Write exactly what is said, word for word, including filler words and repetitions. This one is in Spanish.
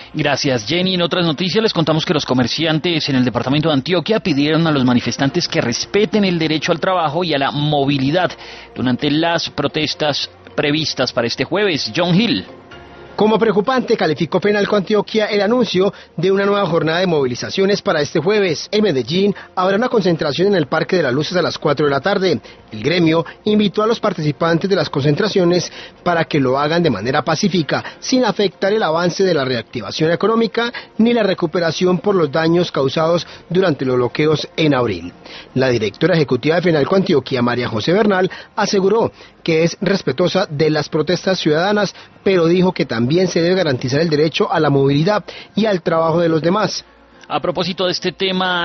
Gracias, Jenny. En otras noticias les contamos que los comerciantes en el departamento de Antioquia pidieron a los manifestantes que respeten el derecho al trabajo y a la movilidad durante las protestas previstas para este jueves. John Hill. Como preocupante, calificó Fenalco Antioquia el anuncio de una nueva jornada de movilizaciones para este jueves. En Medellín habrá una concentración en el Parque de las Luces a las cuatro de la tarde. El gremio invitó a los participantes de las concentraciones para que lo hagan de manera pacífica, sin afectar el avance de la reactivación económica ni la recuperación por los daños causados durante los bloqueos en abril. La directora ejecutiva de Fenalco Antioquia, María José Bernal, aseguró que es respetuosa de las protestas ciudadanas, pero dijo que también se debe garantizar el derecho a la movilidad y al trabajo de los demás. A propósito de este tema,